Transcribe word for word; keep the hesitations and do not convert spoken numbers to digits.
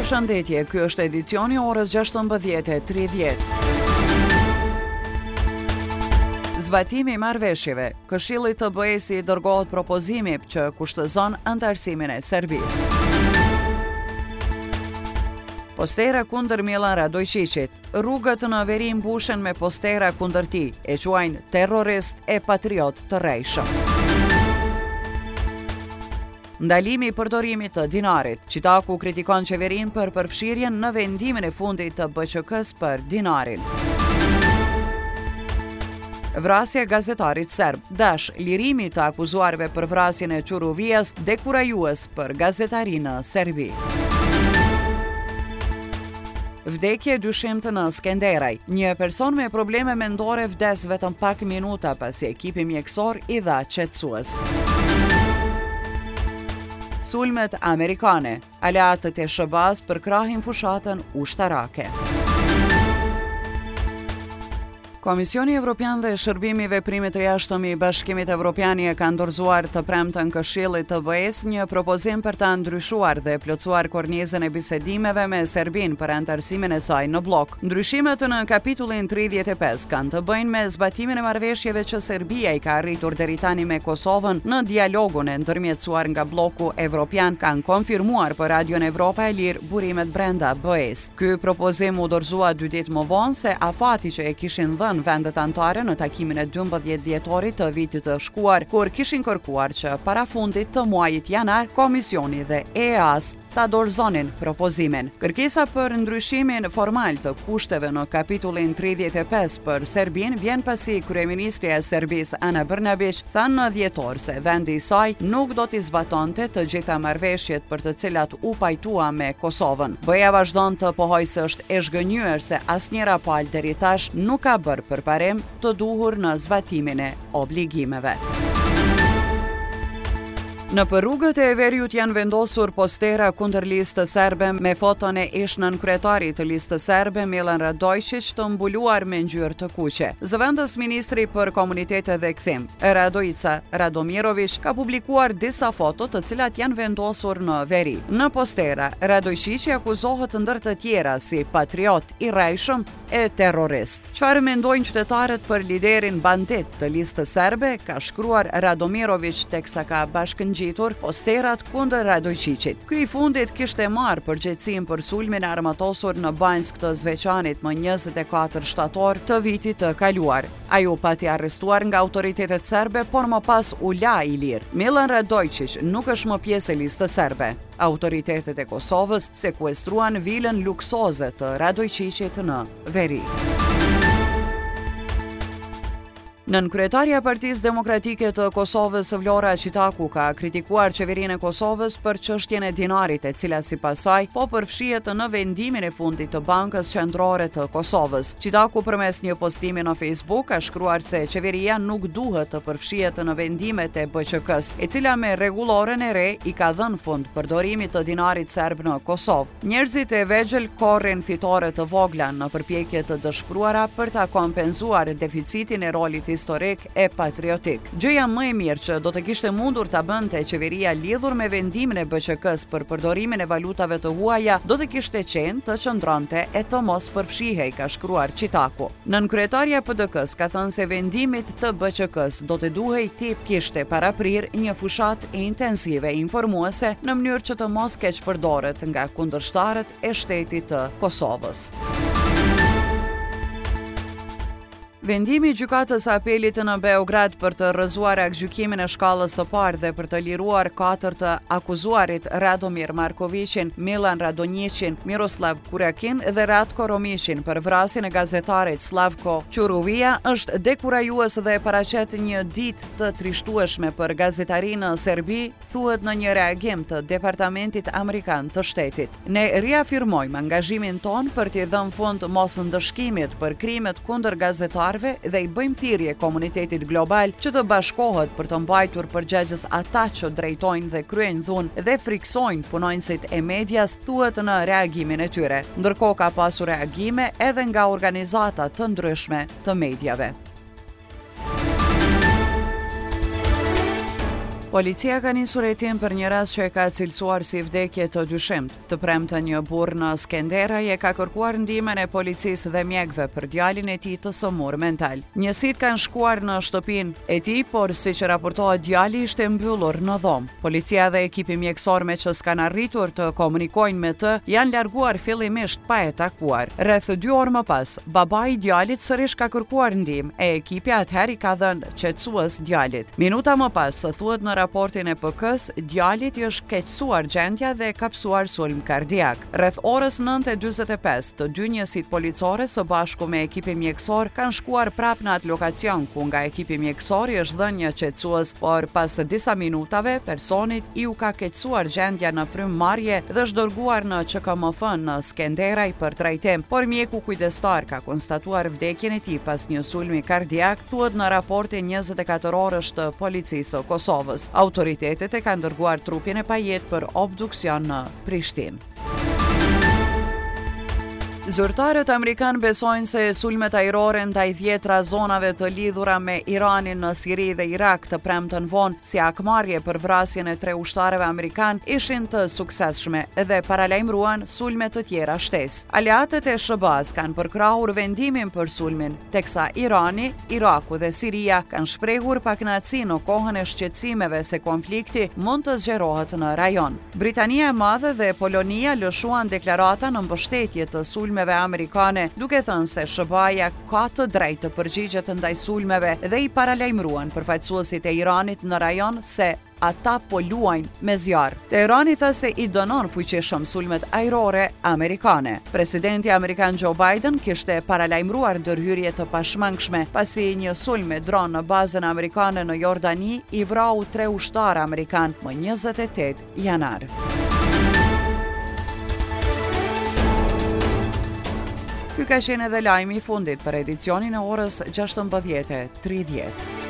Përshëndetje, ky është edicioni orës gjashtëmbëdhjetë e tridhjetë. Zbatimi i marrëveshjeve. Këshilli të B E-s i dërgohet propozimi që kushtëzon antarësimin e Serbisë. Postera kundër Milan Radojčićit. Rrugët në veri mbushen me postera kundër tij, e quajnë terrorist e patriot të rrejshëm. Ndalimi i përdorimit të dinarit. Qitaku kritikon qeverinë për përfshirjen në vendimin e fundit të B Q K-s për dinarin. Vrasja e gazetarit serb. Dash, lirimi të akuzuarve për vrasjen e Quruvias dekurajues për gazetarinë në Serbi. Vdekje dyshimt në Skenderaj. Një person me probleme mendore vdes vetëm pak minuta pasi ekipi mjekësor i dha qetësues. Sulmet amerikane. Aleatët e S B A-s përkrahin fushatën ushtarake. Komisioni Evropian dhe Shërbimi i Veprimit të Jashtëm i Bashkimit Evropian e ka dorëzuar të premten Këshillit të B E-s një propozim për ta ndryshuar dhe plotësuar kornizën e bisedimeve me Serbinë për antarësimin e saj në blok. Ndryshimet në kapitullin tridhjetë e pesë kanë të bëjnë me zbatimin e marrëveshjeve që Serbia i ka arritur deri tani me Kosovën në dialogun e ndërmjetësuar nga bloku evropian, kanë konfirmuar për Radion Evropa e Lirë burimet brenda B E-s. Ky propozim u dorëzua dy ditë më vonë se afati që e kishin dhënë në vendet anëtare në takimin e dymbëdhjetë dhjetorit të vitit të shkuar, kur kishin kërkuar që para fundit të muajit janar, Komisioni dhe E A S ta dorëzonin propozimin. Kërkesa për ndryshimin formal të kushteve në kapitullin tridhjetë e pesë për Serbinë vjen pasi kryeministri e Serbisë Ana Brnabić thanë në dhjetor se vendi i saj nuk do t'i zbatonte të gjitha marrëveshjet për të cilat u pajtua me Kosovën. B E-ja vazhdon të pohojë se është e zhgënjur se asnjëra palë deri tash nuk ka bërë përparim të duhur në zbatimin e obligimeve. Në për rrugët e Veriut janë vendosur postera kundër listës serbe me foton e ish nën kryetarit të listës serbe Milan Radojčić të mbuluar me ngjyrë të kuqe. Zëvendës ministri për komunitete dhe kthim, Radojica Radomirović, ka publikuar disa foto të cilat janë vendosur në veri. Në postera, Radojčić akuzohet ndër të tjera si patriot i rrejshëm e terrorist. Çfarë mendojnë qytetarët për liderin bandit të listës serbe, ka shkruar Radomirović teksa ka bashkëngjitur posterat kundër Radojčićit. Ky i fundit kishte marrë përgjegjësinë për sulmin e armatosur në Banjsk të Zveçanit më njëzet e katër shtator të vitit të kaluar. Ai u pati arrestuar nga autoritetet serbe, por më pas u la i lirë. Milan Radojčić nuk është më pjesë e listës serbe. Autoritetet e Kosovës sekuestruan vilën luksoze të Radojčićit në veri. Nën kryetaria e Partisë Demokratike të Kosovës Vlora Qitaku ka kritikuar qeverinë e Kosovës për çështjen e dinarit, e cila sipas saj po përfshihet në vendimin e fundit të Bankës Qendrore të Kosovës. Qitaku përmes një postimi në Facebook ka shkruar se qeveria nuk duhet të përfshihet në vendimet e B Q K-s, e cila me rregulloren e re i ka dhënë fund përdorimit të dinarit serb në Kosovë. Njerëzit e vegjël korrin fitore të vogla në përpjekje të dëshpëruara për ta kompenzuar deficitin e rolit historik e patriotik. Gjëja më e mirë që do të kishte mundur ta bënte qeveria lidhur me vendimin e B Q K-s për përdorimin e valutave të huaja do të kishte qenë të qëndronte e të mos përfshihej, ka shkruar Qitaku. Nën kryetaria e P D K-s ka thënë se vendimit të B Q K-s do të duhej tip kishte paraprir një fushat e intensive informuese në mënyrë që të mos keq përdoret nga kundërshtarët e shtetit të Kosovës. Vendimi i gjykatës së apelit në Beograd për të rrëzuar aktgjykimin e shkallës së parë dhe për të liruar katër të akuzuarit Radomir Markovićin, Milan Radonjićin, Miroslav Kurakin dhe Ratko Romićin për vrasjen e gazetarit Slavko Quruvia është dekurajues dhe paraqet një ditë të trishtueshme për gazetarinë në Serbi, thuhet në një reagim të Departamentit Amerikan të Shtetit. Ne riafirmojmë angazhimin ton për t'i dhënë fund mosndëshkimit për krimet kundër gazetarëve dhe i bëjmë thirrje komunitetit global që të bashkohet për të mbajtur përgjegjës ata që drejtojnë dhe kryejnë dhunë dhe friksojnë punonjësit e medias, thuhet në reagimin e tyre. Ndërkohë ka pasur reagime edhe nga organizata të ndryshme të mediave. Policia ka nisur hetim për një rast që e ka cilësuar si vdekje të dyshimt. Të premten një burr në Skenderaj e ka kërkuar ndihmën e policisë dhe mjekëve për djalin e tij të sëmurë mental. Njësit kanë shkuar në shtëpinë e tij, por siç raportohet djali ishte mbyllur në dhomë. Policia dhe ekipi mjekësor me që s'kan arritur të komunikojnë me të, janë larguar fillimisht pa e takuar. Rreth dy orë më pas, babai i djalit sërish ka kërkuar ndihmë e ekipi atëherë i ka dhënë qetësues djalit. Minuta më pas, thuhet në raportin e P K-s, djalit i është keqësuar gjendja dhe ka psuar sulm kardiak. Rreth orës nëntë e dyzet e pesë, të dy njësit policore së bashku me ekipin mjekësor kanë shkuar prap në atë lokacion ku nga ekipi mjekësor i është dhënë një qetësues, por pas disa minutave personit i u ka keqësuar gjendja në frymëmarrje dhe është dërguar në Q K M F në Skenderaj për trajtim, por mjeku kujdestar ka konstatuar vdekjen e tij pas një sulmi kardiak, thuhet në raportin njëzet e katër orësh të policisë së Kosovës. Autoritetet e kanë dërguar trupin e pajet për obduksion në Prishtinë. Zyrtarët amerikan besojnë se sulmet ajrore ndaj dhjetra zonave të lidhura me Iranin në Siri dhe Irak të premten vonë si akmarrje për vrasjen e tre ushtarëve amerikan ishin të suksesshme dhe paralajmëruan sulme të tjera shtesë. Aleatët e S B A-s kanë përkrahur vendimin për sulmin, teksa Irani, Iraku dhe Siria kanë shprehur pakënaqësi në kohën e shqetësimeve se konflikti mund të zgjerohet në rajon. Britania e Madhe dhe Polonia lëshuan deklarata në mbështetje të sulmeve sulmeve amerikane, duke thënë se S B A-ja ka të drejtë të përgjigjet ndaj sulmeve dhe i paralajmëruan përfaqësuesit e Iranit në rajon se ata po luajnë me zjarr. Teherani tha se i dënon fuqishëm sulmet ajrore amerikane. Presidenti amerikan Joe Biden kishte paralajmëruar ndërhyrje të pashmangshme pasi një sulm me dron në bazën amerikane në Jordani i vrau tre ushtarë amerikan më njëzet e tetë janar. Ky ka qenë edhe lajmi i fundit për edicionin e orës gjashtëmbëdhjetë e tridhjetë.